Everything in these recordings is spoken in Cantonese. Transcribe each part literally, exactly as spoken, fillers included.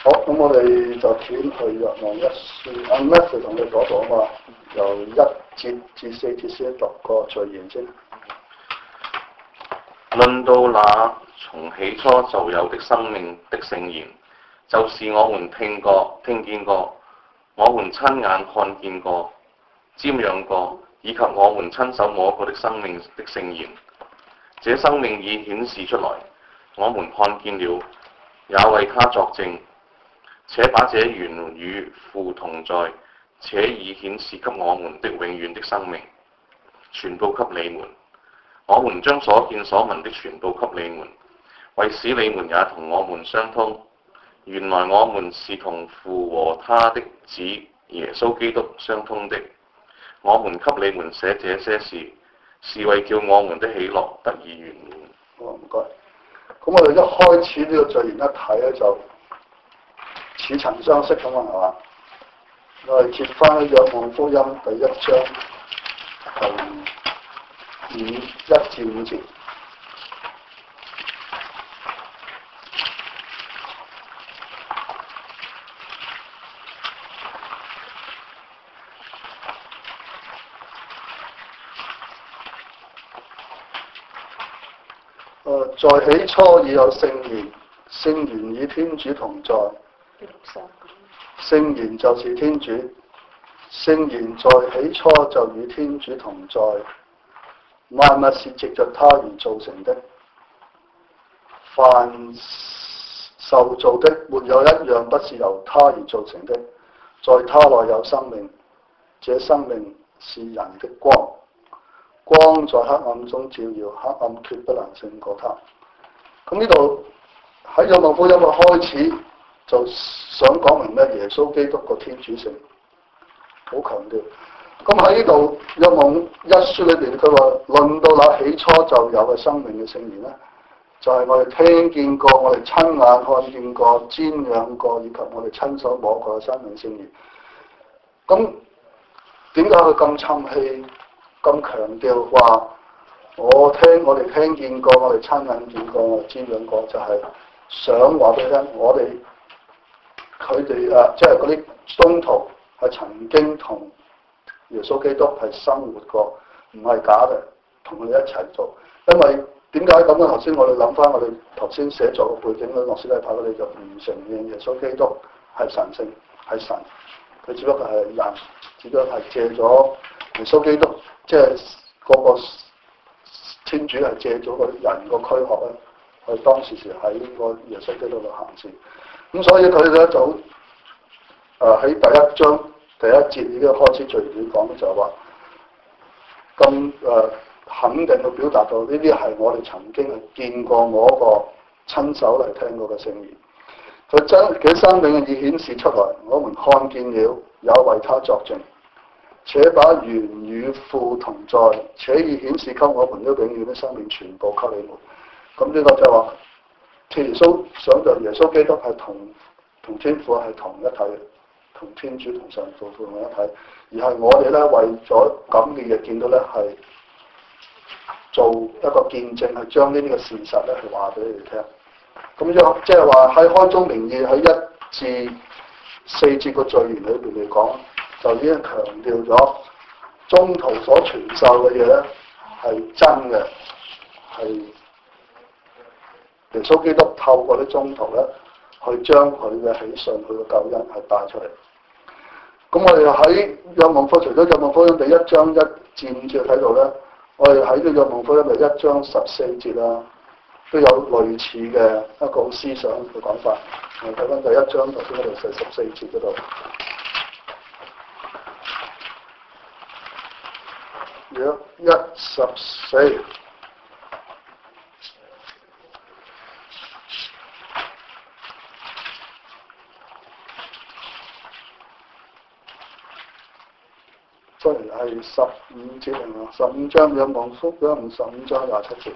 好，咁我哋就轉去若望一書，阿 Matthew 同你講講話，由一節至四節先讀個序言先。 論到那從起初就有的生命的聖言，就是我們聽過、聽見過，我們親眼看見過、瞻仰過，以及我們親手摸過的生命的聖言。這生命已顯示出來，我們看見了，也為他作證。且把這原與父同在，且已顯示給我們的永遠的生命，傳報給你們。我們將所見所聞的傳報給你們，為使你們也同我們相通。原來我們是同父和他的子耶穌基督相通的。我們給你們寫這些事，是為叫我們的喜樂得以圓滿。 好，唔該。咁我哋一開始呢個序言一睇咧，就似曾相識咁啊，係嘛？我哋揭翻《若望福音》第一章第五一至五節。誒、呃，在起初已有聖言，聖言與天主同在。聖言就是天主，聖言在起初就與天主同在，萬物是藉着他而造成的。凡受造的，沒有一樣不是由他而造成的。在他內有生命，這生命是人的光，光在黑暗中照耀，黑暗決不能勝過他。咁呢度喺《若望福音》嘅開始就想講明咩？耶穌基督個天主性好強調。咁喺呢度《若望一書》裏邊，佢話論到那起初就有嘅生命嘅聖言咧，就係、是、我哋聽見過、我哋親眼看見過、瞻仰過，以及我哋親手摸過嘅生命聖言。咁點解佢咁沉氣、咁強調話我聽、我哋聽見過、我哋親眼見過、我哋瞻仰過，就係、是、想話俾你聽，我哋佢哋啊，即係嗰啲宗徒係曾經同耶穌基督係生活過，唔係假嘅，同佢哋一齊做。因為點解咁咧？頭先我哋諗翻我哋頭先寫作嘅背景咧，諾斯底派佢哋就唔承認耶穌基督係神性，係神，佢只不過係人，只不過係借咗耶穌基督，即係嗰個天主係借咗個人個軀殼咧，去當時時喺個耶穌基督度行事。咁所以佢咧就誒喺、呃、第一章第一節已經開始序言講，就係話咁誒肯定去表達到呢啲係我哋曾經係見過我一個親手嚟聽過嘅聖言。佢將佢生命已顯示出來，我們看見了，也為他作證。且把原與父同在，且已顯示給我們的永遠的生命傳報給你們。咁呢個就係話，耶穌想像耶穌基督係同同天父係同一體，同天主同神父同一體，而係我哋咧為咗咁嘅嘢見到咧係做一個見證，係將呢啲嘅事實咧係話俾你哋聽。咁樣即係話喺開宗明義喺一至四節個序言裏邊嚟講，就已經強調咗宗徒所傳授嘅嘢咧係真嘅，係耶穌基督透過啲宗徒咧去將佢嘅喜訊、佢嘅救恩係帶出嚟。咁我哋喺《若望福音》，除咗《若望福音》第一章一至五節睇到咧，我哋喺《若望福音》第一章十四節啊，都有類似嘅一個思想嘅講法。我睇翻第一章頭先嗰度四十四節嗰度，約一十四。雖然係十五節啊，十五章《若望福音》十五章廿七節，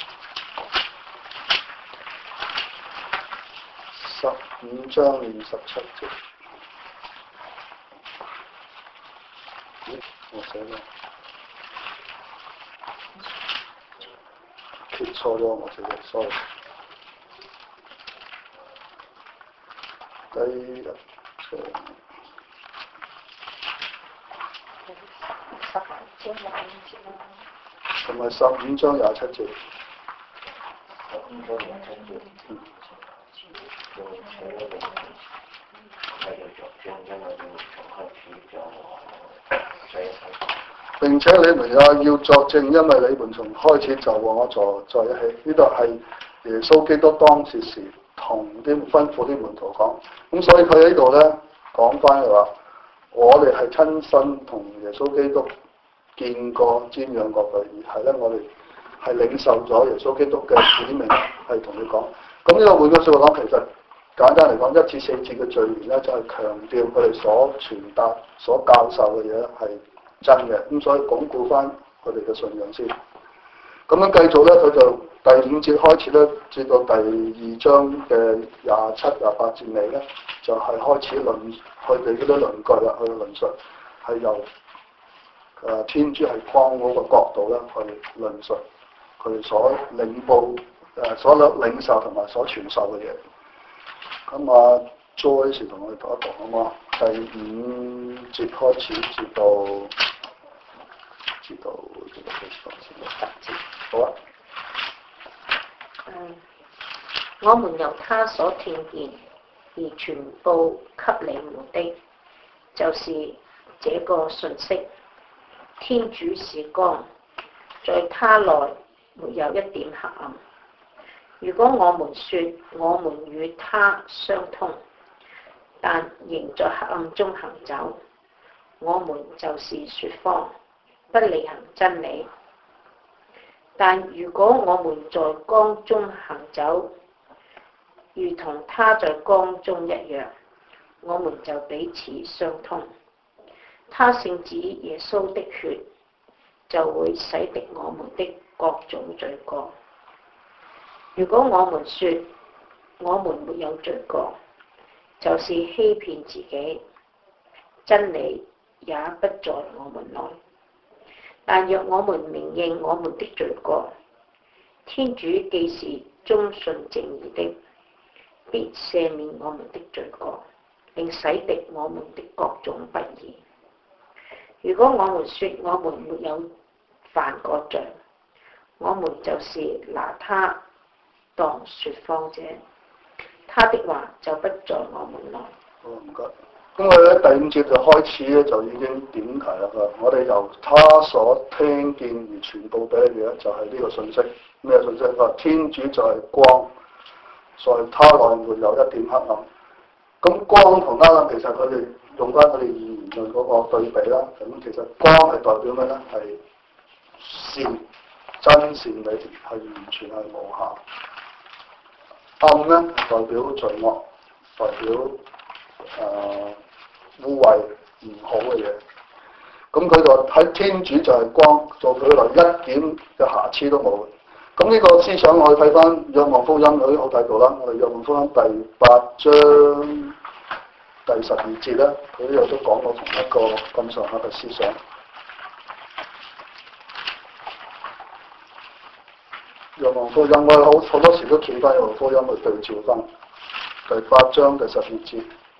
十五章二十七節。咦，我寫咗，揭錯咗我寫嘅 sorry。 第一章同埋十五章廿七節。並且你們也要作證，因為你們從開始就和我坐在一起。呢度係耶穌基督當時時同啲吩咐啲門徒講，咁所以佢喺呢度咧講翻嘅話，我哋係親身同耶穌基督見過、瞻仰過佢，而係咧我哋係領受咗耶穌基督嘅使命，係同佢講。咁呢個換句説話講，其實簡單嚟講，一至四節嘅序言咧，就係、是、強調佢哋所傳達、所教授嘅嘢係真嘅，咁所以鞏固翻佢哋嘅信仰先。咁樣繼續咧，佢就第五節開始咧，至到第二章嘅廿七、廿八節尾咧，就係、是、開始論佢哋嗰啲論據啦，去論述係由誒天主係光嗰個角度咧去論述佢哋所領報誒所領受同埋所傳授嘅嘢。咁啊 Joyce 同我哋讀一讀好嘛？第五節開始至到至到至到幾時先？好啊。 嗯，我們由他所聽見而傳報給你們的，就是這個信息：天主是光，在他內沒有一點黑暗。如果我們說我們與他相通，但仍在黑暗中行走，我們就是說謊，不履行真理。但如果我們在光中行走，如同他在光中一樣，我們就彼此相通。他聖子耶穌的血就會洗滌我們的各種罪過。如果我們說我們沒有罪過，就是欺騙自己，真理也不在我們內。但若我們明認我們的罪過，天主既是忠信正義的，必赦免我們的罪過，並洗滌我們的各種不義。如果我們說我們沒有犯過罪，我們就是拿他當說謊者，他的話就不在我們內。 好，唔該。咁我哋喺第五節就開始咧，就已經點題啦。我哋由他所聽見而傳報俾你嘅咧，就係呢個信息。咩信息？話天主就係光，在他內沒有一點黑暗。咁光同黑暗其實佢哋用翻佢哋語言嘅嗰個對比啦。咁其實光係代表咩咧？係善、真善美，係完全係無瑕。暗咧代表罪惡，代表誒、呃、污穢唔好嘅嘢。咁佢就喺天主就係光，做佢嚟一點嘅瑕疵都冇。咁呢個思想我哋睇翻《若望福音》嗰啲好睇到啦。我哋《若望福音》第八章第十二節咧，佢都有都講過同一個咁上下嘅思想。若望福音，我哋好好多時都見翻若望福音去對照翻第八章第十二節，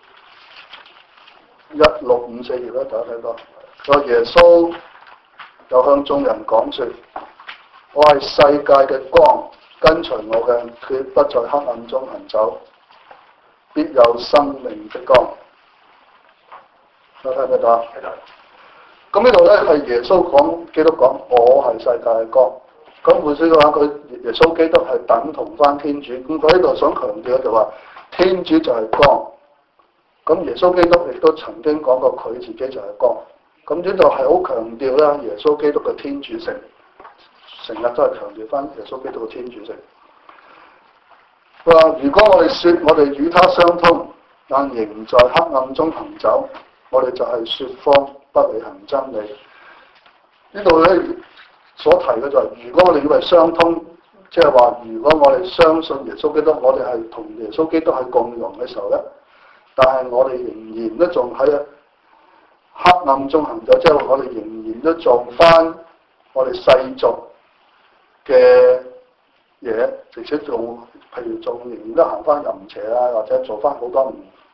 一六五四頁啦，大家睇到。佢話耶穌又向眾人講說：我係世界嘅光，跟隨我嘅，決不在黑暗中行走，必有生命的光。大家睇唔睇到啊？睇到。咁呢度咧係耶穌講，基督講，我係世界嘅光。咁換句話講，佢耶穌基督係等同翻天主。咁佢喺度想強調就話，天主就係光。咁耶穌基督亦都曾經講過，佢自己就係光。咁呢度係好強調啦，耶穌基督嘅天主性，成日都係強調翻耶穌基督嘅天主性。佢話：如果我哋説我哋與他相通，但仍在黑暗中行走，我哋就係説謊，不履行真理。呢度咧所提嘅就係、是，如果我哋以為相通，即係話，如果我哋相信耶穌基督，我哋係同耶穌基督係共融嘅時候咧，但係我哋仍然都仲喺黑暗中行走，即係我哋仍然都做翻我哋世俗嘅嘢，而且做譬如做仍然都行翻淫邪啊，或者做翻好多唔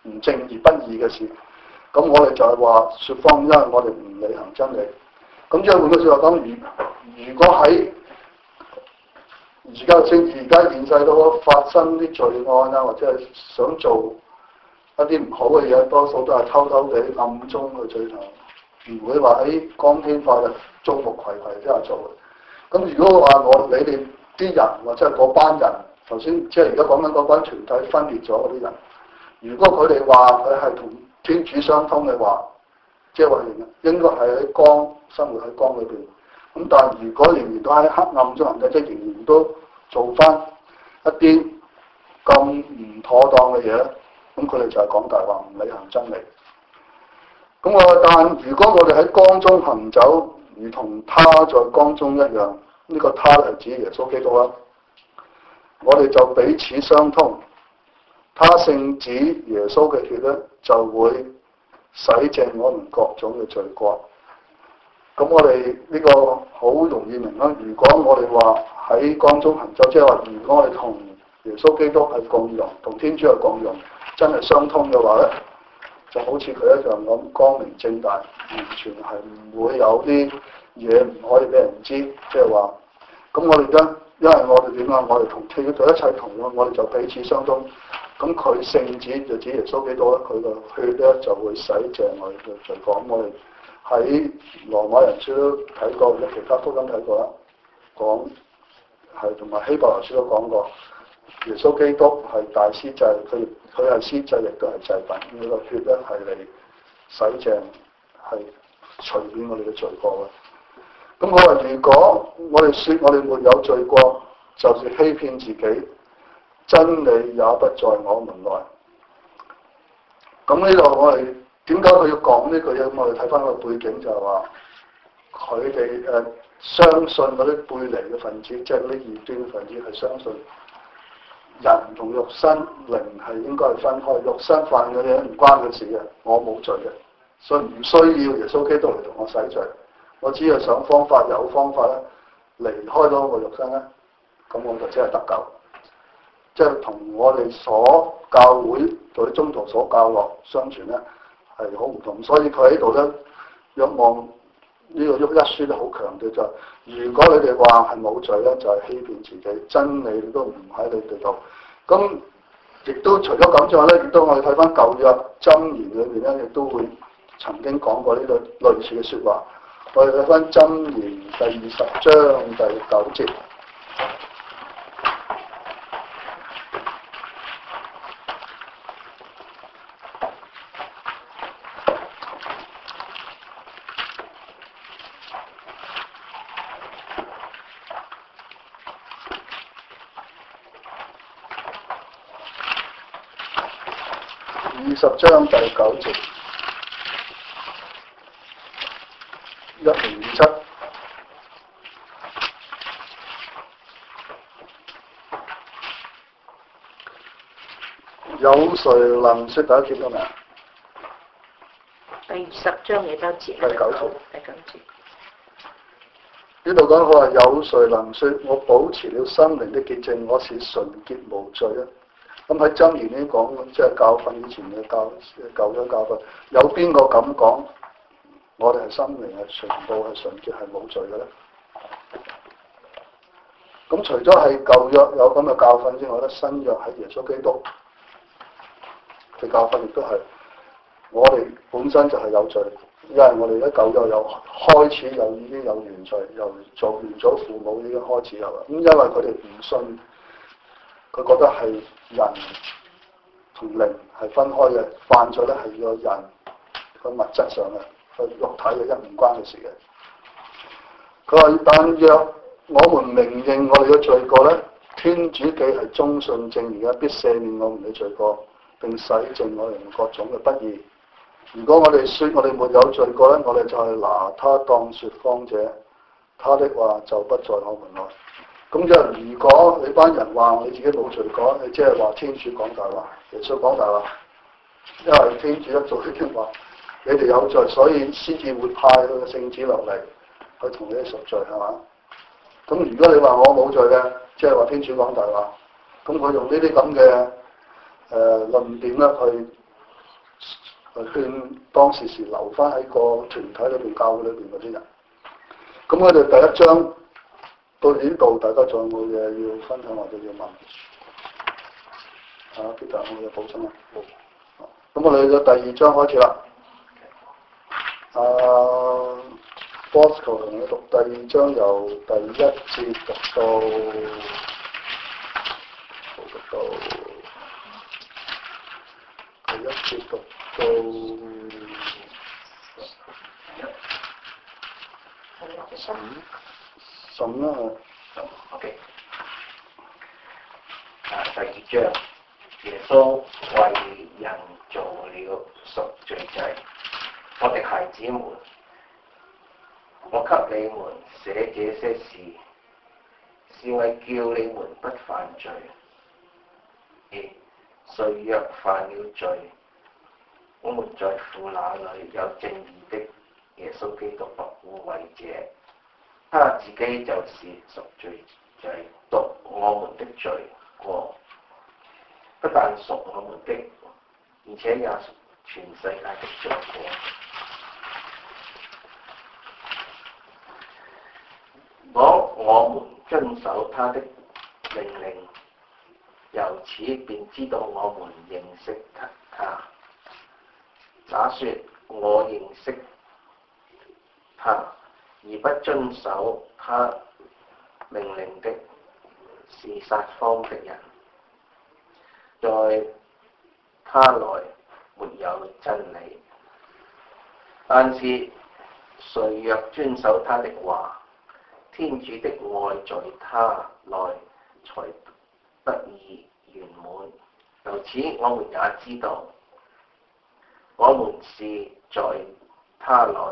唔正而不義嘅事。咁我哋就係話説謊，因為我哋唔履行真理。咁即係換句説話講，如如果喺而家正而家現世都發生啲罪案啊，或者係想做一啲唔好嘅嘢，多數都係偷偷地暗中去追求，唔會話喺光天化日、眾目睽睽之下做嘅。咁如果話我你哋啲人或者係嗰班人，頭先即係而家講緊嗰班團體分裂咗嗰啲人，如果佢哋話佢係同天主相通嘅話，即係話應該係喺光生活喺光裏邊。咁但係如果仍然都喺黑暗中行嘅，即係仍然都做翻一啲咁唔妥當嘅嘢咧，咁佢哋就係講大話，唔履行真理。咁我但如果我哋喺光中行走，如同他在光中一樣，呢、這個他係指耶穌基督啦。我哋就彼此相通，他聖子耶穌嘅血咧就會洗淨我們各種嘅罪過。咁我哋呢個好容易明啦。如果我哋話喺光中行走，即係話如果我哋同耶穌基督係共融，同天主係共融，真係相通嘅話咧，就好似佢一樣咁光明正大，完全係唔會有啲嘢唔可以俾人知。即係話，咁我哋而家因為我哋點啊？我哋同天主一齊同咯，我哋就彼此相通。咁佢聖子就指耶穌基督啦，佢個血咧就會洗淨我哋嘅罪過。咁我哋喺羅馬人書都睇過，或者其他福音睇過啦，講係同埋希伯來書都講過，耶穌基督係大司祭，佢佢係司祭，亦都係祭品。呢個血咧係嚟洗淨，係除免我哋嘅罪過嘅。咁我話如果我哋説我哋沒有罪過，就是欺騙自己，真理也不在我們內。咁呢度我哋點解佢要講呢句嘢？咁我哋睇翻個背景就係話，佢哋誒相信嗰啲背離嘅分子，即係呢異端嘅分子係相信人同肉身靈係應該係分開，肉身犯嘅嘢唔關佢事嘅，我冇罪嘅，所以唔需要耶穌基督嚟同我洗罪。我只係想方法有方法咧，離開咗個肉身咧，咁我就只係得救。即係同我哋所教會對宗徒所教落相傳咧係好唔同，所以佢喺度咧，若望呢個喐一書都好強調就係、是，如果你哋話係冇罪咧，就係、是、欺騙自己，真理都唔喺你哋度。咁亦都除咗咁之外咧，亦都我哋睇翻舊約箴言裏邊咧，亦都會曾經講過呢個類似嘅説話。我哋睇翻箴言第二十章第九節。二十章第九節，一零二七，有誰能説第一節咗未啊？ 第二十章幾多節？ 第九節。 第九節。 呢度講佢話有誰能説我保持了心靈的潔淨，我是純潔無罪啊？咁喺箴言呢講，即係教訓以前嘅教舊約教訓，有邊個咁講？我哋係心靈係全部係純潔係冇罪嘅咧？咁除咗係舊約有咁嘅教訓之外咧，新約喺耶穌基督嘅教訓亦都係我哋本身就係有罪，因為我哋喺舊約有開始有已經有原罪，由做原祖父母已經開始有啦。咁因為佢哋唔信。佢覺得係人同靈係分開嘅，犯罪咧係個人個物質上嘅，個肉體嘅一唔關佢事嘅。佢話：但若我們明認我哋嘅罪過咧，天主既係忠信正義嘅，必赦免我們嘅罪過，並洗淨我哋各種嘅不義。如果我哋説我哋沒有罪過咧，我哋就係拿他當説謊者，他的話就不在我們內。咁即係如果你班人話你自己冇罪過，你即係話天主講大話，耶穌講大話，因為天主一早已經話你哋有罪，所以先至會派佢嘅聖子落嚟去同你哋贖罪，係嘛？咁如果你話我冇罪嘅，即係話天主講大話，咁佢用呢啲咁嘅誒論點咧去勸當時時留翻喺個團體裏邊、教會裏邊嗰啲人。咁我哋第一章到呢度，大家仲有冇嘢要分享或者要問？啊，其他我有補充啊。好。咁我哋嘅第二章開始啦。啊 Bosco 同你讀第二章，由第一節讀到讀到第一節讀到十十啦。 OK。啊，第二章，耶穌為人做了贖罪祭。我的孩子們，我給你們寫這些事，是為叫你們不犯罪。誰若犯了罪，我們在父那裏有正義的耶穌基督護衛者，他自己就是贖罪祭，贖我們的罪過，不但贖我們的，而且也贖全世界的罪過。我我們遵守他的命令，由此便知道我們認識他。假說我認識他而不遵守他命令的，是撒謊的人，在他內沒有真理。但是誰若遵守他的話，天主的愛在他內才得以圓滿。由此我們也知道，我們是在他內，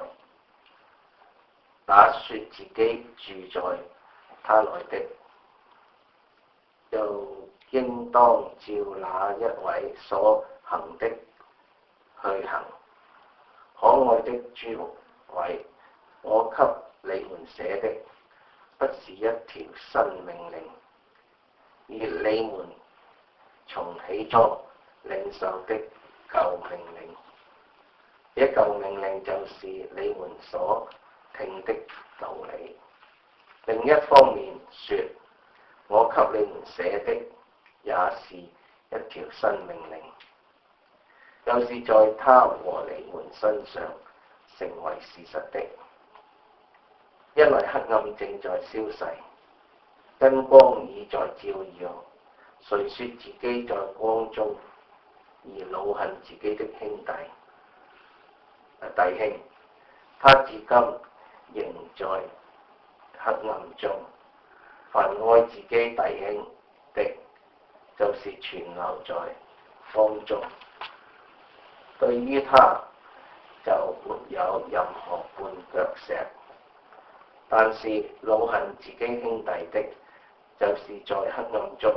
那說自己住在他內的，又應當照那一位所行的去行。可愛的諸位，我給你們寫的不是一條新命令，而你們從起初領受的舊命令。這舊命令就是你們所聽的道理。另一方面說，我給你們寫的也是一條新命令，就是在他和你們身上成為事實的。因為黑暗正在消逝，真光已在照耀。誰說自己在光中，而惱恨自己的兄弟弟兄，他至今仍在黑暗中。凡愛自己弟兄的，就是存留在光中，對於他就沒有任何絆腳石。但是惱恨自己兄弟的，就是在黑暗中，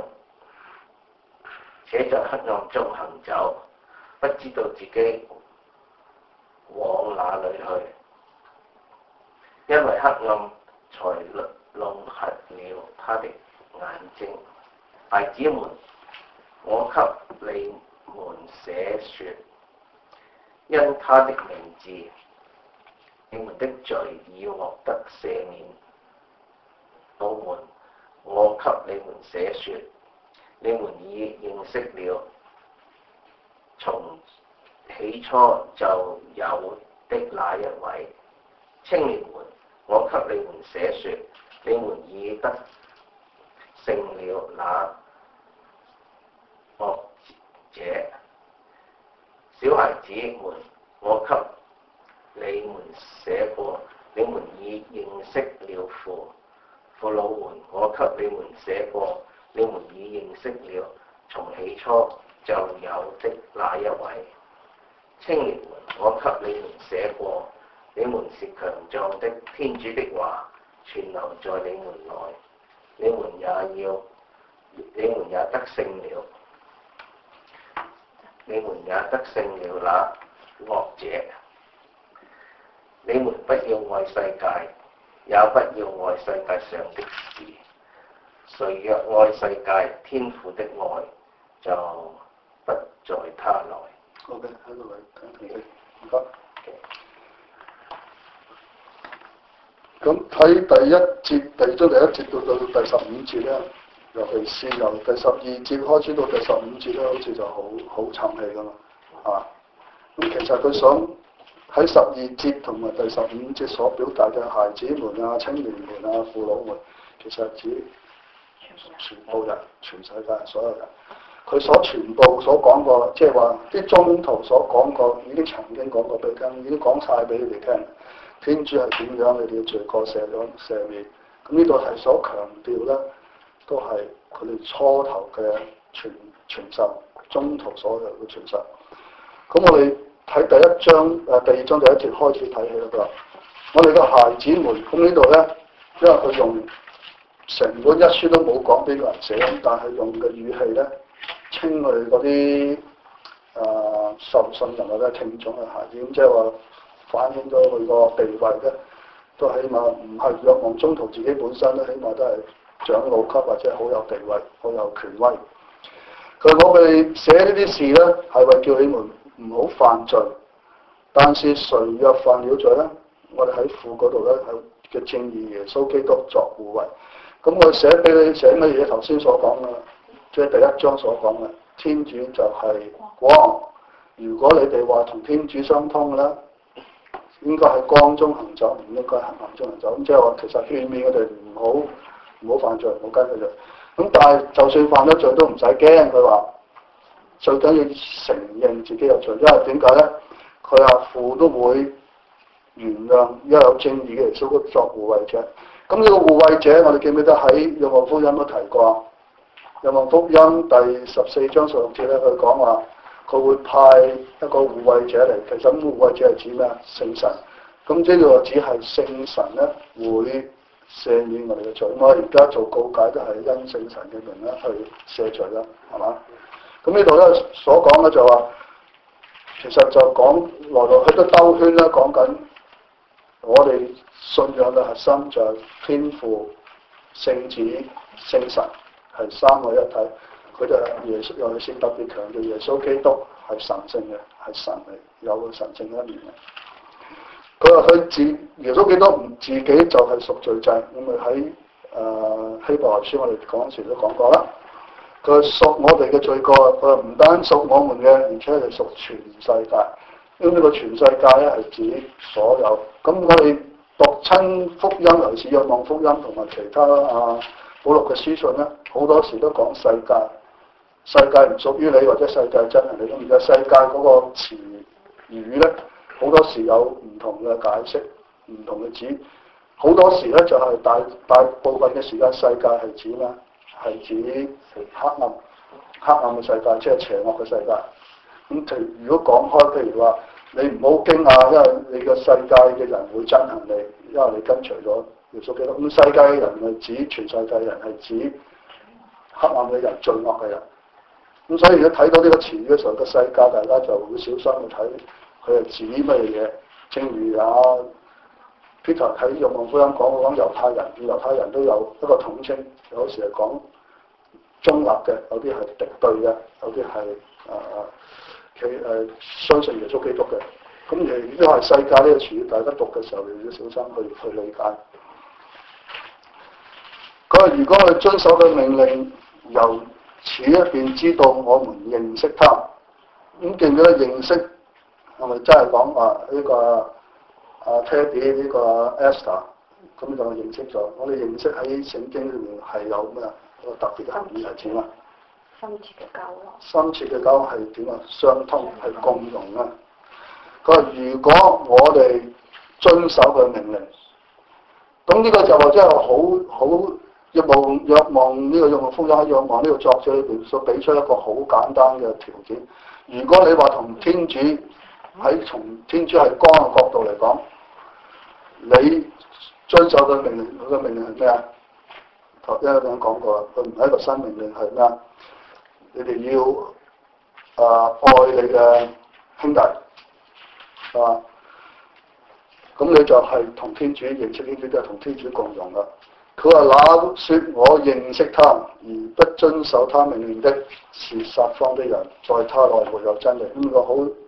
且在黑暗中行走，不知道自己往哪裏去，因為黑暗才弄瞎了他的眼睛。孩子們，我給你們寫說，因他的名字，你們的罪已獲得赦免。我們，我給你們寫說，你們已認識了從起初就有的那一位。青年們，我給你們寫說，你們已得勝了那惡者。小孩子們，我給你們寫過，你們已認識了父。父老們，我給你們寫過，你們已認識了從起初就有的那一位。青年們，我給你們寫過，你們是強壯的，天主的話存留在你們內，你們也要，你們也得勝了，你們也得勝了那惡者。你們不要愛世界，也不要愛世界上的事。誰若愛世界，天父的愛就不在他內。 OK， OK， 喺度嚟停停，唔該。咁睇第一節，第二章第一節到到第十五節咧，尤其是由第十二節開始到第十五節咧，好似就好好沉氣噶嘛，啊！咁其實佢想喺十二節同埋第十五節所表達嘅孩子們啊、青年們啊、父老們，其實指全部人、全世界所有人。佢所全部所講過，即係話啲宗徒所講過，已經曾經講過俾你聽，已經講晒俾你哋聽。天主係點樣，你哋要罪過赦咗赦免。咁呢度係所強調咧，都係佢哋初頭嘅傳傳授，宗徒所有嘅傳授。咁我哋睇第一章誒、呃、第二章第一節開始睇起啦噃。我哋嘅孩子們，咁呢度咧，因為佢用成本一書都冇講邊個人寫，但係用嘅語氣咧。稱佢哋嗰啲誒受信人或者聽眾嘅孩子，咁即係話反映咗佢個地位咧，都起碼唔係若望宗徒自己本身咧，起碼都係長老級或者好有地位、好有權威。佢我哋寫呢啲事咧，係為叫你們唔好犯罪。但是誰若犯了罪咧，我哋喺父嗰度咧係嘅正義耶穌基督作護衛。咁我寫俾你寫乜嘢？頭先所講嘅。即係第一章所講嘅，天主就係光。如果你哋話同天主相通咧，應該喺光中行走，唔應該喺黑暗中行走。咁即係話其實勸勉我哋唔好唔好犯罪，唔好跟佢哋。咁但係就算犯咗罪都唔使驚，佢話最緊要承認自己有罪，因為點解咧？佢話父都會原諒，因為有正義嘅耶穌作護衛者。咁呢個護衛者，我哋記唔記得喺《若望福音》都提過？《若望福音》第十四章十六節咧，佢講話佢會派一個護衛者嚟。其實咁護衛者係指咩啊？聖神。咁呢個只係聖神咧會赦免我哋嘅罪。我而家做告解都係因聖神嘅名咧去赦罪啦，係嘛？咁呢度咧所講嘅就話，其實就講來來去都兜圈啦，講緊我哋信仰嘅核心就係天父、聖子、聖神。係三位一體，佢就耶穌又係先特別強調耶穌基督係神聖嘅，係神嚟，有個神聖嘅一面嘅。佢話佢自耶穌基督唔自己就係贖罪祭，咁咪喺誒希伯來書我哋講時都講過啦。佢贖我哋嘅罪過，佢話唔單贖我們嘅，而且係贖全世界。咁呢個全世界咧係指所有。咁我哋讀親福音，尤其是若望福音同埋其他啊。保祿嘅書信咧，好多時都講世界，世界唔屬於你，或者世界真係你都唔知。世界嗰個詞語咧，好多時有唔同嘅解釋，唔同嘅指。好多時咧就係、是、大大部分嘅時間，世界係指咩？係指黑暗、黑暗嘅世界，即係邪惡嘅世界。咁譬如如果講開，譬如話你唔好驚訝，因為你個世界嘅人會憎恨你，因為你跟隨咗。耶穌基督，咁世界嘅人係指全世界人，係指黑暗嘅人、罪惡嘅人。咁所以如果睇到呢個詞語嘅時候，個世界大家就會小心去睇佢係指乜嘢。正如啊 Peter 喺《若望福音》講講猶太人，猶太人都有一個統稱，有時係講中立嘅，有啲係敵對嘅，有啲係誒佢誒相信耶穌基督嘅。咁而呢個係世界呢個詞語，大家讀嘅時候你要小心去去理解。佢話：如果我哋遵守佢命令，由此一便知道我們認識他。咁記唔記得認識係咪真係講話呢個啊 Teddy 呢個 Esther 咁就認識咗？我哋認識喺聖經裏面係有咩一個特別嘅含義係點啊？ 深切嘅交往。深切嘅交往係點啊？相通係共融啊！佢話：如果我哋遵守佢命令，咁呢個就話真係好好。若望若望呢個若望福音，若望呢個作者裏邊所俾出一個好簡單嘅條件。如果你話同天主喺從天主係光嘅角度嚟講，你遵守佢命令，佢嘅命令係咩啊？頭先我講過啦，佢唔係一個新命令，係咩啊？你哋要啊、呃、愛你嘅兄弟，係嘛？咁你就係同天主認識天主，都係同天主共融啦。佢話：那説我認識他而不遵守他命令的，是撒謊的人，在他內沒有真理。呢個好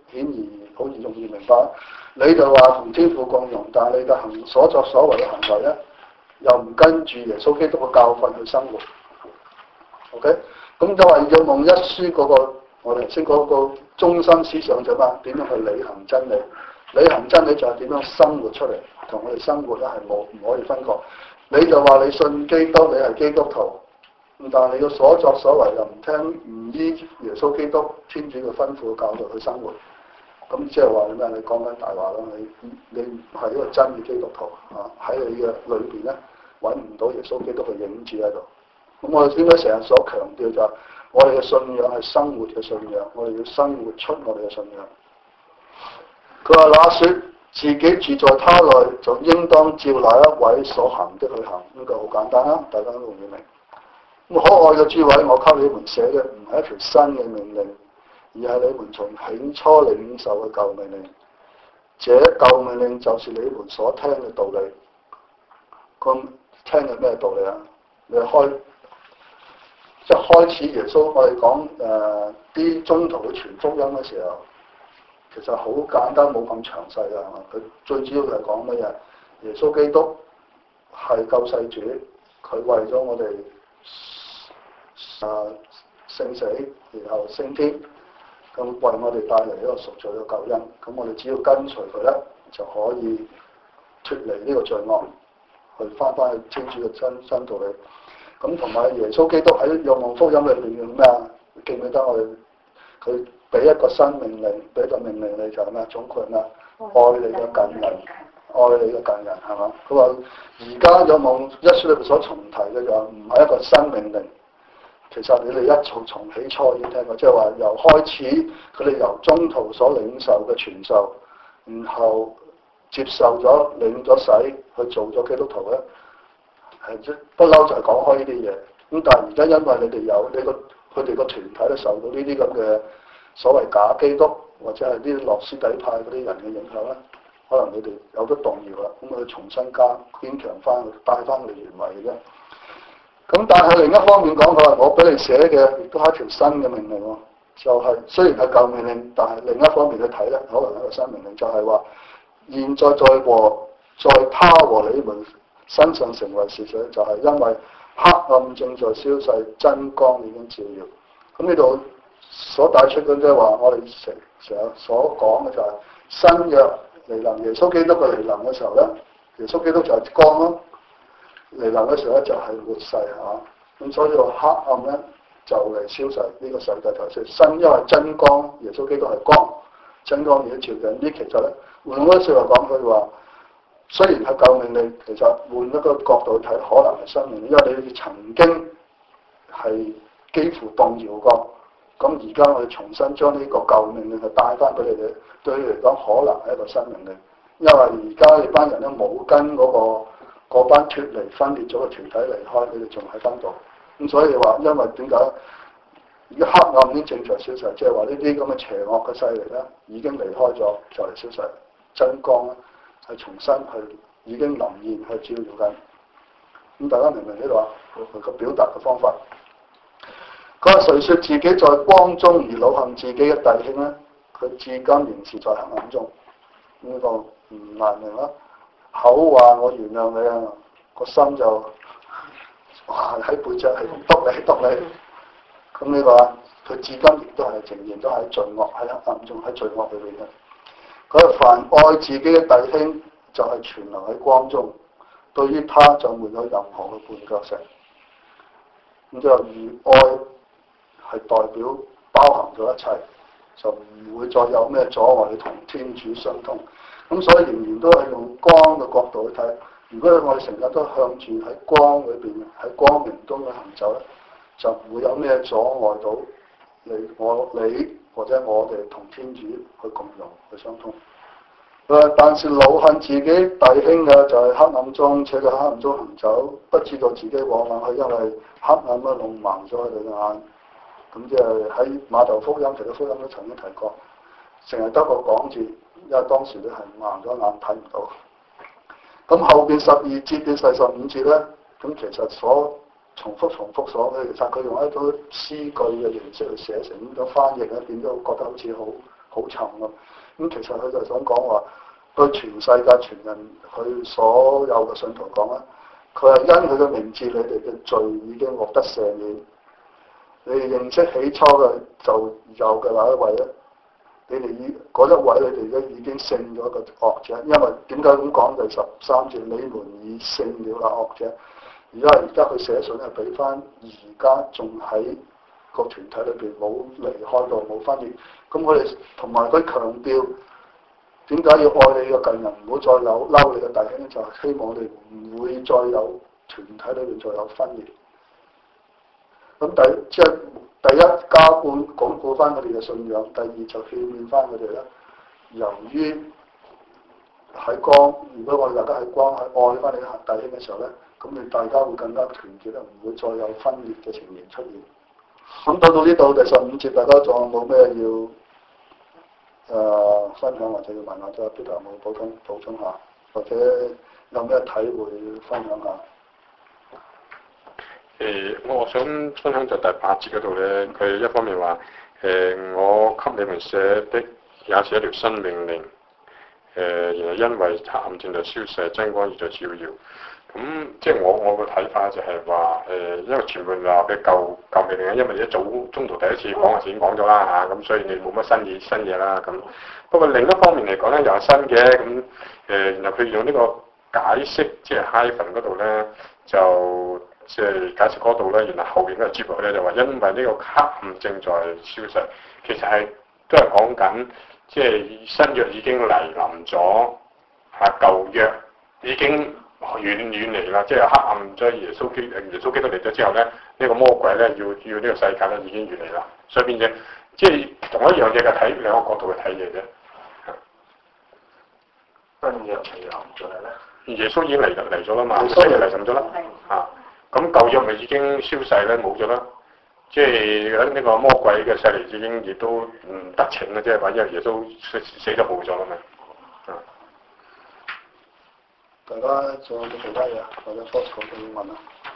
顯而好易容易明白。你就話同天父共融，但係你嘅行所作所為嘅行為咧，又唔跟住耶穌基督嘅教訓去生活。OK，咁就話《若望一書》嗰、那個我哋頭先嗰個中心思想就嘛，點樣去履行真理？履行真理就係點樣生活出嚟，同我哋生活咧係冇唔可以分割。你就話你信基督，你係基督徒，咁但係你嘅所作所為又唔聽唔依耶穌基督天主嘅吩咐教導去生活，咁即係話你咩？你講緊大話啦！你你唔係一個真嘅基督徒啊！喺你嘅裏邊咧揾唔到耶穌基督嘅影子喺度。咁我哋點解成日所強調就係我哋嘅信仰係生活嘅信仰，我哋要生活出我哋嘅信仰。佢話那說自己住在他內，就應當照那一位所行的去行。呢個好簡單啦，大家都容易明。咁可愛嘅諸位，我給你們寫嘅唔係一條新嘅命令，而係你們從起初領受嘅舊命令。這舊命令就是你們所聽嘅道理。咁聽嘅咩道理啊？你開即係開始耶穌，我哋講誒啲宗徒去傳福音嘅時候，其實好簡單，冇咁詳細㗎，係嘛？佢最主要係講乜嘢？耶穌基督係救世主，佢為咗我哋誒聖死，然後升天，咁為我哋帶嚟一個贖罪嘅救恩。咁我哋只要跟隨佢咧，就可以脫離呢個罪惡，去翻返去天主嘅真真道理。咁同埋耶穌基督喺《若望福音》裏邊用咩啊？記唔記得我哋佢俾一個新命令，俾一個命令你就係咩？總括咩？愛你嘅近人，愛你嘅近人係嘛？佢話而家《若望一書》裏邊所重提嘅就唔係一個新命令，其實你哋一從從起初已經聽過，即係話由開始佢哋由宗徒所領受嘅傳授，然後接受咗領咗洗去做咗基督徒咧。係不嬲就係講開呢啲嘢，咁但係而家因為你哋有呢個佢哋個團體都受到呢啲咁嘅所謂假基督或者係啲諾斯底派嗰啲人嘅影響咧，可能你哋有得動搖啦，咁佢重新加堅強翻，帶翻佢原位嘅啫。咁但係另一方面講佢話，我俾你寫嘅亦都係一條新嘅命令喎，就係、是、雖然係舊命令，但係另一方面去睇咧，可能係一個新命令，就係、是、話現在在和在他和你們身上成為事實，就係、是、因為黑暗正在消逝，真光已經照耀。咁呢度所帶出嘅即係話，我哋成成日所講嘅就係新約嚟臨，耶穌基督嘅嚟臨嘅時候咧，耶穌基督就係光咯。嚟臨嘅時候咧就係末世嚇，咁所以個黑暗咧就嚟消逝，呢、這個世界就係新，因為真光，耶穌基督係光，真光已經照緊。呢其實咧換嗰啲説話講，佢話。雖然係舊命令，其實換一個角度睇，可能係新命令，因為你哋曾經係幾乎動搖過，咁而家我哋重新將呢個舊命令去帶翻俾你哋，對你嚟講可能係一個新命令，因為而家呢班人咧冇跟嗰、那個嗰班脫離分裂咗嘅團體離開，你哋仲喺翻度，咁所以話因為點解而家黑暗已經正在消逝，即係話呢啲咁嘅邪惡嘅勢力咧已經離開咗，就嚟消逝，真光咧。係重新去已經臨現去照耀緊，咁大家明唔明呢度啊？佢個表達嘅方法。佢話誰説自己在光中而惱恨自己嘅弟兄咧？佢至今仍是在黑暗中。呢、這個唔難明啦。口話我原諒你啊，個心就哇喺背脊係篤你篤你。咁呢個啊，佢至今亦都係仍然都喺罪惡喺黑暗中喺罪惡裏邊嘅。佢話凡愛自己嘅弟兄，就係存留喺光中，對於他就沒有任何嘅絆腳石。咁就而愛係代表包含咗一切，就唔會再有咩阻礙你同天主相通。咁所以仍然都係用光嘅角度去睇。如果我哋成日都向住喺光裏邊，喺光明中去行走咧，就唔會有咩阻礙到你我你。或者我哋同天主去共融去相通。誒，但是惱恨自己弟兄嘅就係黑暗中，且喺黑暗中行走，不知道自己往哪去，因為黑暗咧弄盲咗佢哋嘅眼。咁即係喺馬竇福音，其他福音都曾經提過，成日得個講字，因為當時咧係盲咗眼睇唔到。咁後邊十二節至四十五節咧，咁其實所重複重複所嘅，其實佢用一種詩句嘅形式去寫成咁樣翻譯咧，變咗覺得好似好好沉咁。咁其實佢就想講話對全世界全人佢所有嘅信徒講啦，佢係因佢嘅名字，你哋嘅罪已經獲得赦免。你哋認識起初嘅就有嘅那一位咧，你哋已嗰一位你哋都已經勝咗個惡者，因為點解咁講？第十三節，你們已勝了那惡者。而家而家佢寫信係俾翻而家仲喺個團體裏邊冇離開到冇分裂，咁佢哋同埋佢強調點解要愛你嘅近人，唔好再有嬲你嘅弟兄，就係、是、希望你唔會再有團體裏邊再有分裂。咁第即係第一加固鞏固翻佢哋嘅信仰，第二就勸勉翻佢哋啦。由於喺光，如果我哋大家喺光喺愛翻你嘅弟兄嘅時候咧，咁你大家會更加團結啦，唔會再有分裂嘅情形出現。咁到到呢度第十五節，大家仲有冇咩要誒、呃、分享或者要問下？即係邊度有冇補充補充下，或者有咩體會分享下？ 誒、呃，我想分享就第八節嗰度咧，佢一方面話誒、呃，我給你們寫的也是一條新命令，誒、呃，然後因為黑暗正在消逝，真光現在照耀。咁、嗯、即係我我個睇法就係話誒，因為全部話嘅舊舊命令，因為你一早中途第一次講嘅時已經講咗啦嚇，咁、啊、所以你冇乜新嘢新嘢啦咁。不過另一方面嚟講咧，又係新嘅咁誒，然後佢用呢個解釋，即係 hyphen 嗰度咧，就即係解釋嗰度咧，然後後邊嗰個接落咧就話，因為呢個黑暗正在消逝，其實係都係講緊即係新約已經嚟臨咗，嚇舊約已經遠遠離啦，即係黑暗，即係耶穌基耶穌基督嚟咗之後咧，呢、這個魔鬼咧要要呢個世界咧已經遠離啦，所以變咗即係同一樣嘢嘅睇兩個角度去睇嘢啫。 新約未臨咗啦， 耶穌已經嚟嚟咗啦嘛，新約嚟臨咗啦，嚇咁舊約咪已經消逝咧冇咗啦，即係呢個魔鬼嘅勢力已經亦都唔得逞啦，即係話因為耶穌死死咗冇咗啦嘛。 大家仲有冇其他嘢？或者 post 講嘅要問啊？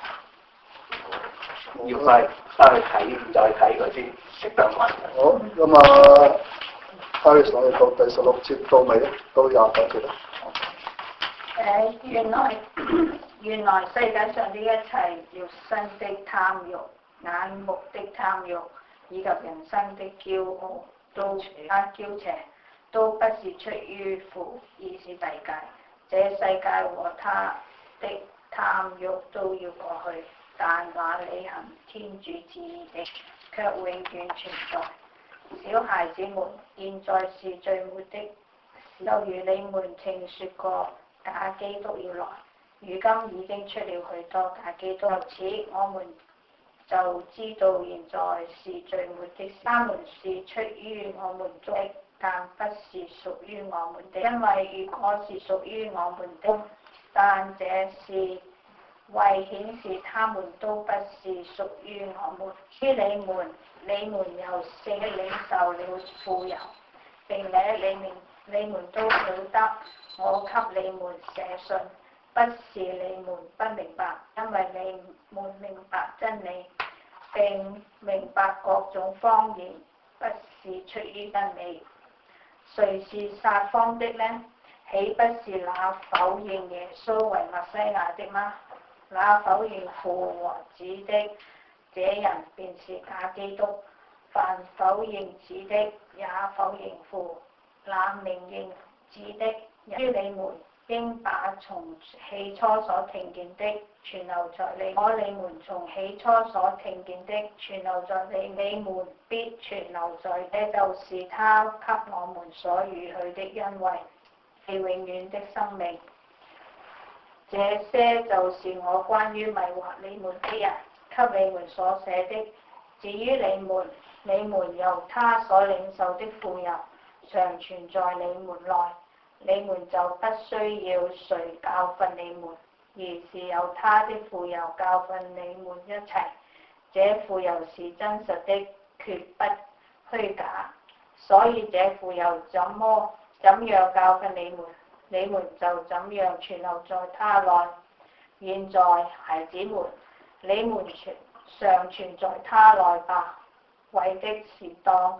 要快翻去睇，再睇嗰啲識得問。 好，咁啊 Harris 我哋到第十六節到尾，到廿九節啦。 誒、呃，原來原來世界上的一切肉身的貪慾、眼目的貪慾，以及人生的驕傲，都加驕邪，都不是出於父，而是世界。這世界和他的貪慾都要過去，但那履行天主旨意的，卻永遠存在。小孩子們，現在是最末的，就如你們聽說過假基督要來，如今已經出了許多假基督，由此我們就知道現在是最末的。他們是出於我們中的，但不是屬於我們的，因為如果是屬於我們的，但這是為顯示他們都不是屬於我們。於你們，你們由聖領受了傅油，並且你們你們都曉得，我給你們寫信，不是你們不明白，因為你們明白真理，並明白各種方言，不是出於真理。誰是撒謊的呢？豈不是那否認耶穌為默西亞的嗎？那否認父和子的，這人便是假基督。凡否認子的，也否認父。那明認子的，於你們應把從起初所聽見的存留在你，我你們從起初所聽見的存留在你，你們必存留在，這就是他給我們所預許的恩惠，是永遠的生命。這些就是我關於迷惑你們的人給你們所寫的。至於你們，你們由他所領受的傅油常存在你們內，你們就不需要誰教訓你們，而是由他的傅油教訓你們一齊。這傅油是真實的，決不虛假。所以這傅油怎麼怎樣教訓你們，你們就怎樣存留在他內。現在孩子們，你們存常存在他內吧，為的是當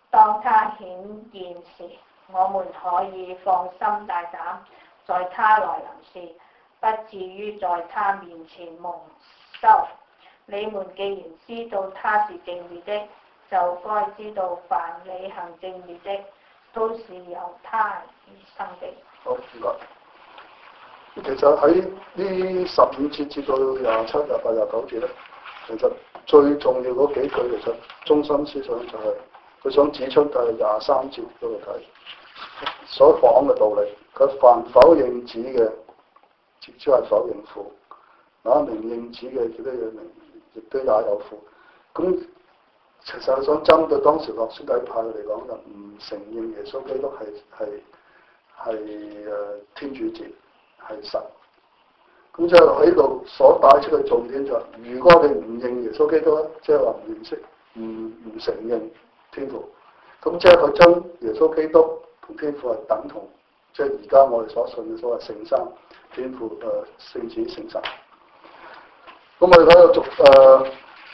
當他顯現時，我們可以放心大膽，在他來臨時，不至於在他面前蒙羞。你們既然知道他是正義的，就該知道凡履行正義的，都是由他而生的。 好，唔該。其實喺呢十五節至到廿七、廿八、廿九節咧，其實最重要嗰幾句，其實中心思想就係、是、佢想指出第廿三節嗰度睇所講嘅道理。佢凡否認子嘅，即係否認父；那名認子嘅，亦都要明，亦都也有父。咁其實係想針對當時諾斯底派嚟講，就唔承認耶穌基督係係係誒天主子。係神，咁即係喺度所帶出嘅重點就係、是，如果你唔認耶穌基督咧，即係話唔認識、唔唔承認天父，咁即係佢將耶穌基督同天父係等同，即係而家我哋所信嘅所謂聖三、天父、誒、呃、聖子、聖神。咁我哋睇到逐誒，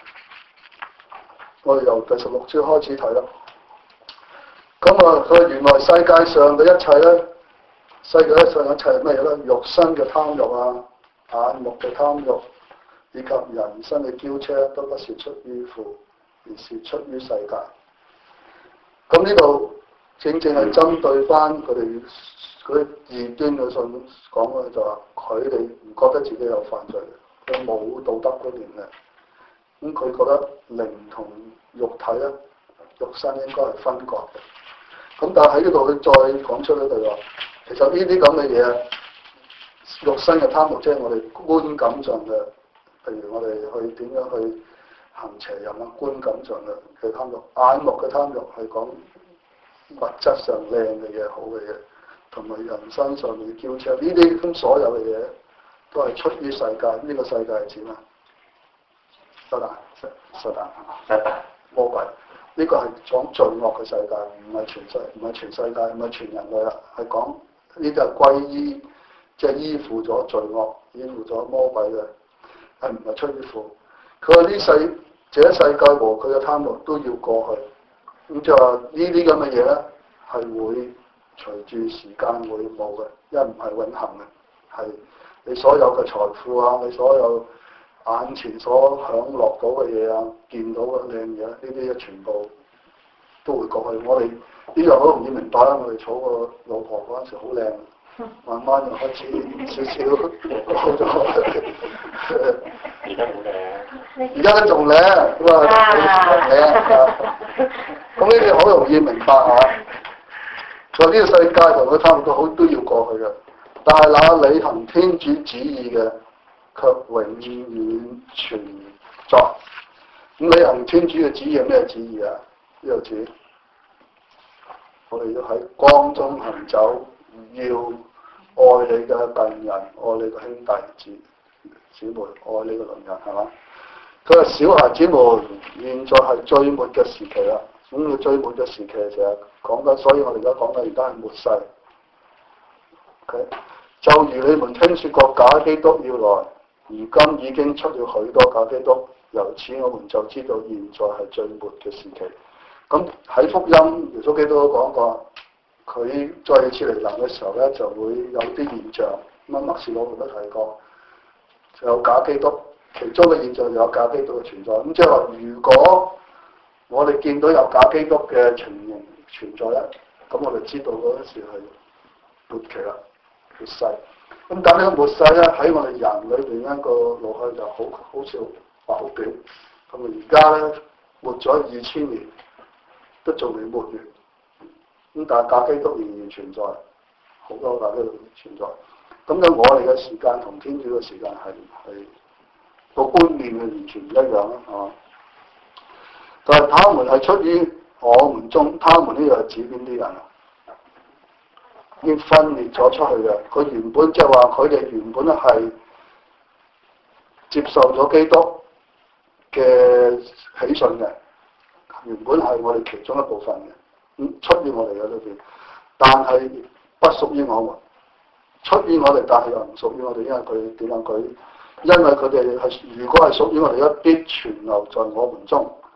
我哋由第十六章開始睇啦。咁啊，佢原來世界上嘅一切咧。世界上一切係咩嘢咧？肉身嘅貪欲啊，眼目嘅貪欲，以及人生嘅驕奢，都不是出於父，而是出於世界。咁呢度正正係針對翻佢哋嗰啲異端嘅信講嘅，就話佢哋唔覺得自己有犯罪，佢冇道德觀念嘅。咁佢覺得靈同肉體咧，肉身應該係分割嘅。咁但係喺呢度佢再講出咧就話。其實呢啲咁嘅嘢，肉身嘅貪欲，即係我哋觀感上嘅，譬如我哋去點樣去行邪淫啊，觀感上嘅嘅貪欲；眼目嘅貪欲係講物質上靚嘅嘢、好嘅嘢，同埋人生上面嘅驕奢。呢啲咁所有嘅嘢都係出於世界。呢、這個世界係指咩？撒旦、撒旦、撒旦、魔鬼。呢個係講罪惡嘅世界，唔係全世，唔係全世界，唔係全人類啦，係講。呢啲係歸依，即係依附咗罪惡，依附咗魔鬼嘅，係唔係出於父？佢話呢世，這世界和佢嘅貪欲都要過去。咁就話呢啲咁嘅嘢咧，係會隨住時間會冇嘅，因為唔係永恆嘅，係你所有嘅財富啊，你所有眼前所享樂到嘅嘢啊，見到嘅靚嘢，呢啲全部都會過去。我哋呢樣好容易明白啦！我哋儲個老婆嗰陣時好靚，慢慢就開始少少好咗。 而家好靚， 而家都仲靚，咁啊靚。咁呢啲好容易明白嚇。在呢個世界同佢差唔多，好都要過去嘅。但係那履行天主旨意嘅，卻永遠存在。咁履行天主嘅旨意係咩旨意啊？呢個旨。我哋要喺光中行走，要愛你嘅近人，愛你嘅兄弟姊姊妹，愛你嘅鄰人，係嘛？佢話小孩子們，現在係最末嘅時期啦。咁、嗯、最末嘅時期成日講緊，所以我哋而家講緊而家係末世。Okay? 就如你們聽說過假基督要來，如今已經出了許多假基督，由此我們就知道現在係最末嘅時期。咁喺福音，耶穌基督都講過，佢再次嚟臨嘅時候咧，就會有啲現象。咁啊，默示錄都提過，就有假基督，其中嘅現象就有假基督嘅存在。咁即係話，如果我哋見到有假基督嘅情形存在咧，咁我哋知道嗰陣時係末期啦，末世。咁但係呢個末世咧，喺我哋人裏邊一個腦海就好好似話好短。咁啊，而家咧活咗二千年。都仲未沒完，咁但係假基督仍然存在，好多假基督存在。咁咧，我哋嘅時間同天主嘅時間係係個觀念係完全唔一樣啦，係嘛？但係他們係出於我們中，他們呢個係指邊啲人啊？已經分裂咗出去嘅。佢原本即係話，佢哋原本咧係接受咗基督嘅喜訊嘅。原本係我哋其中一部分嘅，咁出於我哋嘅裏邊，但係不屬於我們。出於我哋，但係又唔屬於我哋，因為佢點樣？佢因為佢哋係如果係屬於我哋一啲存留在我們中，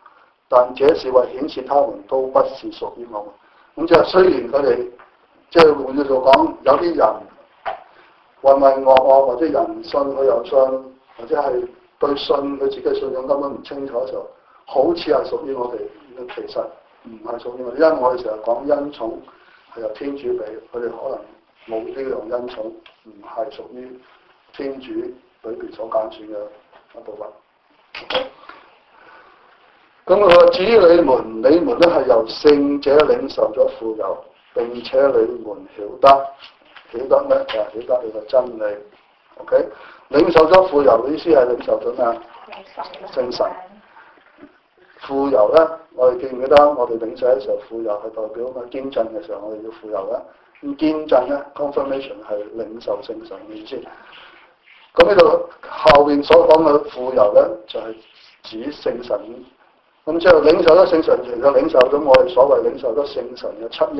但這是為顯示他們都不是屬於我們。咁即係雖然佢哋即係換句話講，有啲人混混噩噩，或者人信佢又信，或者係對信佢自己嘅信仰根本唔清楚嘅時候，好似係屬於我哋，其實唔係屬於我哋，因為我哋成日講恩寵係由天主俾，佢哋可能冇呢樣恩寵，唔係屬於天主裏邊所揀選嘅一部分。咁佢話至於你們，你們都係由聖者領受咗傅油，並且你們曉得曉得咩？就係曉得你個真理。OK， 領受咗傅油嘅意思係領受咗咩？聖神。傅油咧，我哋記唔記得？我哋領洗嘅時候，傅油係代表咩？堅振嘅時候，我哋要傅油啦。咁堅振咧 ，confirmation 係領受聖神嘅意思。咁呢度後面所講嘅傅油咧，就係、是、指聖神。咁之後領受咗聖神，其實領受咗我哋所謂領受咗聖神嘅七恩。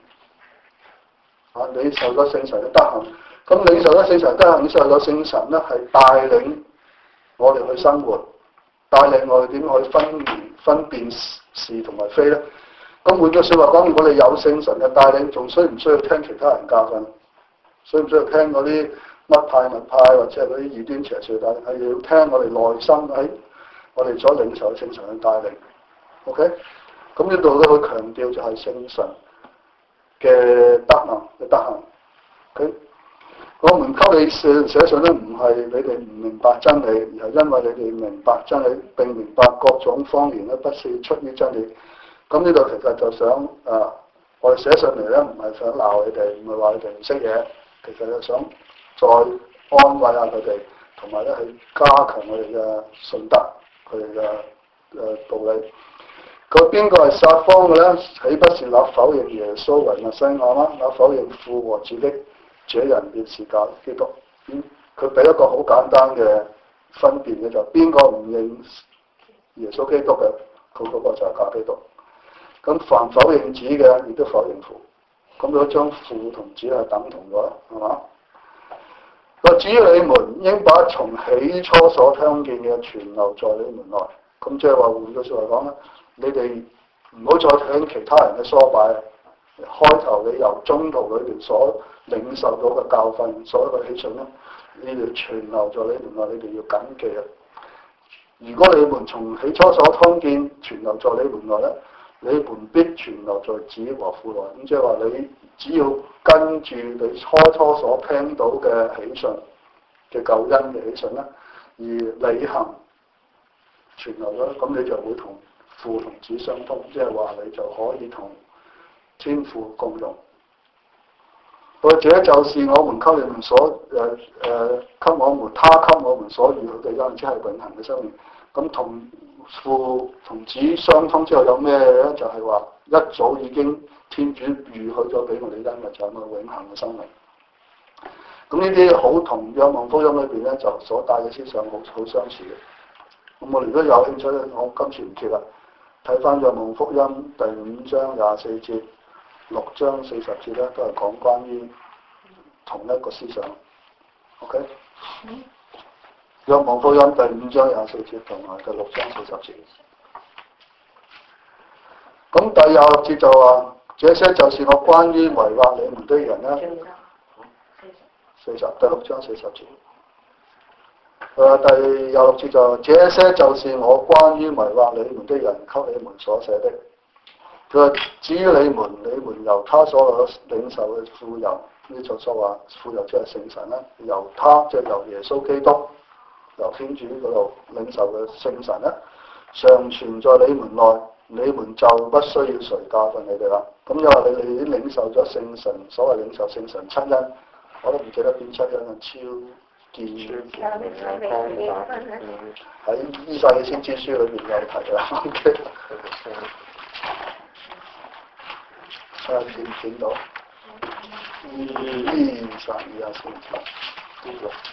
啊，領受咗聖神嘅德行。咁領受咗聖神德行，領受咗聖神咧，係帶領我哋去生活。帶領我哋點去分分辨是同埋非咧？咁換句説話講，如果你有聖神嘅帶領，仲需唔需要聽其他人教訓？需唔需要聽嗰啲乜派物派或者係嗰啲異端邪説帶領？係要聽我哋內心喺我哋所領受嘅聖神嘅帶領。OK， 咁呢度咧佢強調就係聖神嘅德行嘅德行。OK。我們給你寫寫信咧，唔係你哋唔明白真理，而係因為你哋明白真理並明白各種方言咧，不是出於真理。咁呢度其實就想啊，我哋寫信嚟咧，唔係想鬧你哋，唔係話你哋唔識嘢，其實就想再安慰下佢哋，同埋咧去加強我哋嘅信德，佢哋嘅誒道理。佢邊個係撒謊嘅咧？豈不是那否認耶穌為默西亞嗎？那否認父和子的？這人便是假基督。嗯，佢俾一個好簡單嘅分辨嘅就邊個唔認耶穌基督嘅，佢嗰個就係假基督。咁凡否認子嘅，亦都否認父。咁佢將父同子係等同咗，係嘛？個至於你們應把從起初所聽見嘅存留在你們內。咁即係話換句説話講咧，你哋唔好再聽其他人嘅唆擺。開頭你由中途裏邊所領受到嘅教訓，所有嘅喜訊咧，你哋存留在你們內，你哋要謹記啊！如果你們從起初所聽見存留在你們內咧，你們必存留在子和父內。咁即係話你只要跟住你初初所聽到嘅喜訊嘅救恩嘅喜訊咧，而履行存留咗，咁你就會同父同子相通，即係話你就可以同天父共融，或者就是我們給你們所誒誒給我們，他給我們所預許嘅恩，即係永恆嘅生命。咁同父同子相通之後有咩咧？就係、是、話一早已經天主預許咗俾我哋恩嘅，就係、是、永恆嘅生命。咁呢啲好同若望福音裏邊咧，就所帶嘅思想好好相似嘅。咁我哋如果有興趣咧，我今次唔揭啦，睇翻若望福音第五章廿四節。六章四十節咧，都係講關於同一個思想。OK，若望福音第五章廿四節同埋第六章四十節。咁第廿六節就話：這些就是我關於迷惑你們的人咧。四十第六章四十節。誒，第廿六節就：這些就是我關於迷惑你們的人給你們所寫的。佢話：至於你們，你們由他所領受嘅傅油，呢就所話傅油即係聖神啦。由他即係、就是、由耶穌基督，由天主嗰度領受嘅聖神咧，常存在你們內，你們就不需要誰教訓你哋啦。咁因為你哋已經領受咗聖神，所謂領受聖神七恩，我都唔記得邊七恩啊，超見喺依撒意先知書裏邊有提啦。OK。啊，見唔見到？依撒意亞先知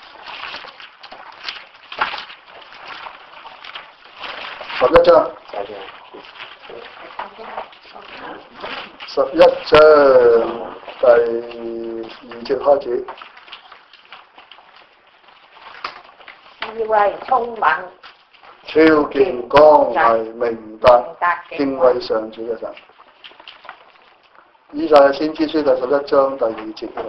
十一章，十一章第二節開始。 智慧聰敏， 超見光係明白敬畏上主嘅神。以賽亞先知書第十一章第二節嗰度。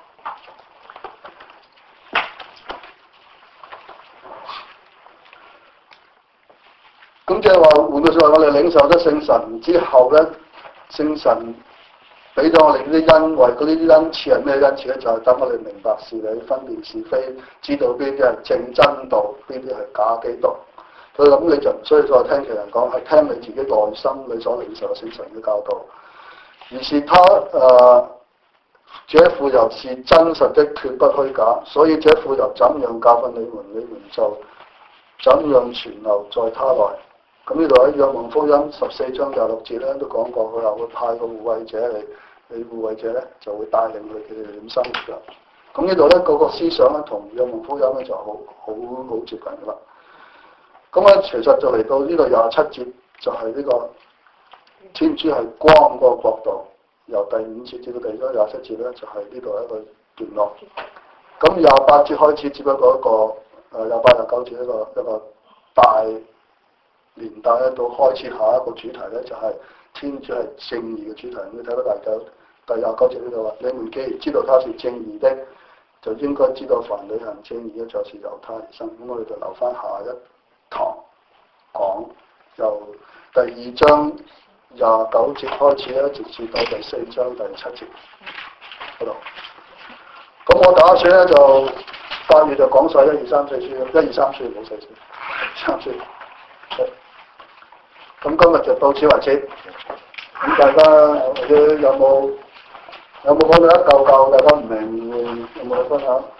咁即係話換句説話，我哋領受咗聖神之後咧，聖神俾咗我哋啲恩惠，嗰啲恩賜係咩恩賜咧？就係、是、等我哋明白事理、分辨是非，知道邊啲係正真道，邊啲係假基督。所以咁你就唔需要再聽其他人講，係聽你自己內心你所領受聖神嘅教導。而是他誒、呃，這傅油是真實的，決不虛假。所以這傅油怎樣教訓你們，你們就怎樣存留在他內。咁呢度喺《若望福音》十四章廿六節咧都講過，佢話會派個護衛者嚟，你護衛者咧就會帶領佢佢哋點生活㗎。咁呢度咧個個思想咧同《若望福音》咧就好好好接近㗎啦。咁咧其實就嚟到呢個廿七節，就係、是、呢個天主係光個國度，由第五節至到第咗廿七節咧就係呢度一個段落。咁廿八節開始只不過一個誒廿八廿九節一個一個大連帶咧到開始下一個主題咧就係、是、天主係正義嘅主題。你睇到第九第廿九節呢度話：你們既然知道他是正義的，就應該知道凡履行正義嘅，就是由他而生。咁我哋就留翻下一堂講，由第二章廿九節開始咧，直至到第四章第七節嗰度。咁我打算咧就八月就講晒一二三四書，一二三書唔好四書，三書。咁今日就到此為止。咁大家或者有冇有冇講到一嚿嚿大家唔明，有冇分享？